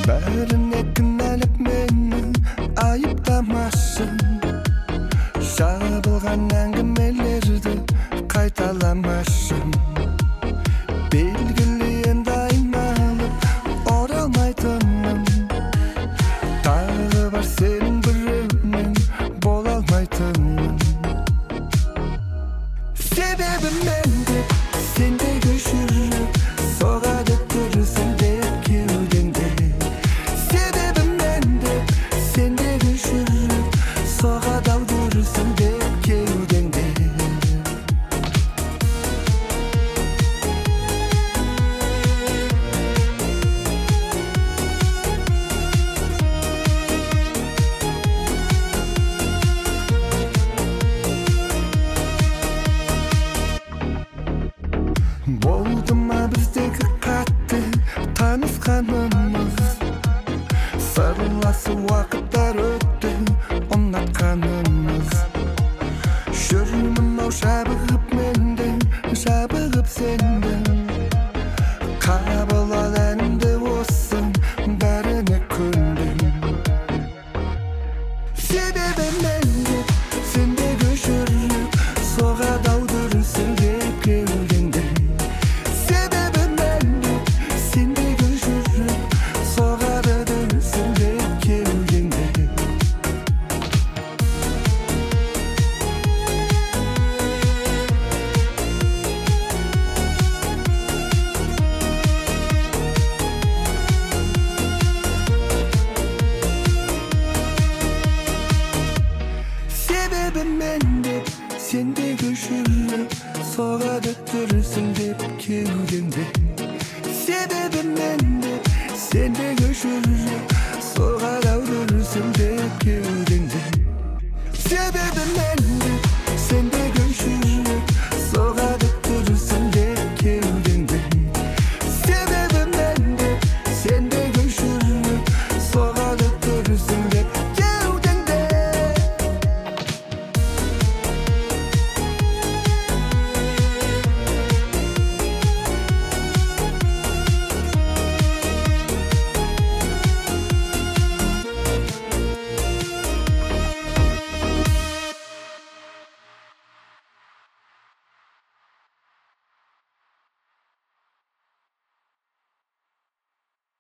Bärine kınalip meni ayıptamasın. Şabılgan әңгімелерді қайталамасын. Белгілі енді айналып оралмайтыным. Тағы бар сенің біреумен бола алмайтыным. Себебі мен деп сендегі жүріп соғады тұрсың деп кеудеңде. Себебі мен деп сендегі жүріп соғады тұрсың деп кеудеңде. Болды ма біздегі қатты танысқанымыз? Сырласы уақыттар өтті ұнатқанымыз. Жүрмін ау жабығып менден, жабығып сенден. Қабыл ал әнімді осы бәріне көндім. Себебі мен деп сендегі жүріп соғады ау дүрсіл деп кеудеңде. Себебі мен деп сендегі жүріп соғады дүрсіл деп кеудеңде. Себебі мен деп сендегі жүріп соғады дүрсіл деп кеудеңде. Себебі мен деп сендегі жүріп соғады дүрсіл деп кеудеңде. Себебі мен деп сендегі